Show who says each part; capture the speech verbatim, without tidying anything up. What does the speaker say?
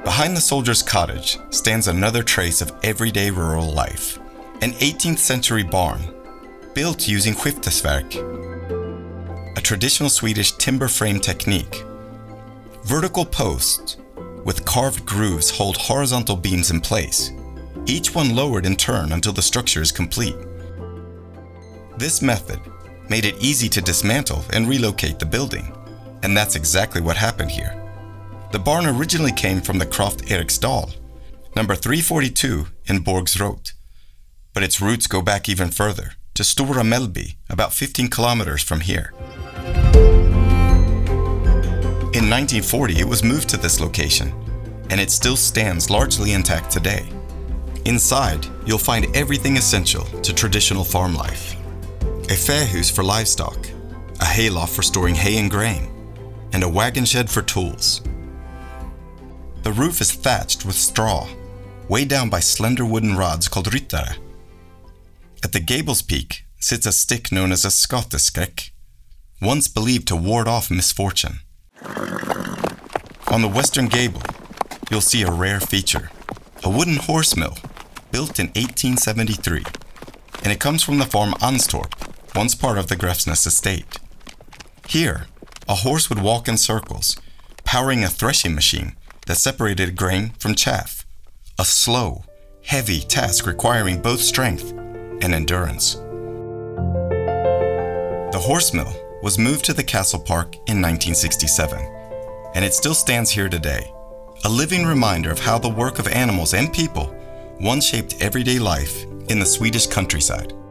Speaker 1: Behind the soldier's cottage stands another trace of everyday rural life, an eighteenth century barn built using skiftesverk, a traditional Swedish timber frame technique. Vertical posts with carved grooves hold horizontal beams in place, each one lowered in turn until the structure is complete. This method made it easy to dismantle and relocate the building, and that's exactly what happened here. The barn originally came from the Croft Eriksdal, number three forty-two in Borgsrot, but its roots go back even further, to Stora Mellby, about fifteen kilometers from here. In nineteen forty, it was moved to this location, and it still stands largely intact today. Inside, you'll find everything essential to traditional farm life. A fähus for livestock, a hayloft for storing hay and grain, and a wagon shed for tools. The roof is thatched with straw, weighed down by slender wooden rods called ryttare. At the gable's peak sits a stick known as a skatteskräck, once believed to ward off misfortune. On the western gable, you'll see a rare feature, a wooden horse mill built in eighteen seventy-three, and it comes from the farm Anstorp, once part of the Grefsnes estate. Here, a horse would walk in circles, powering a threshing machine that separated grain from chaff, a slow, heavy task requiring both strength and endurance. The horse mill was moved to the castle park in nineteen sixty-seven, and it still stands here today, a living reminder of how the work of animals and people once shaped everyday life in the Swedish countryside.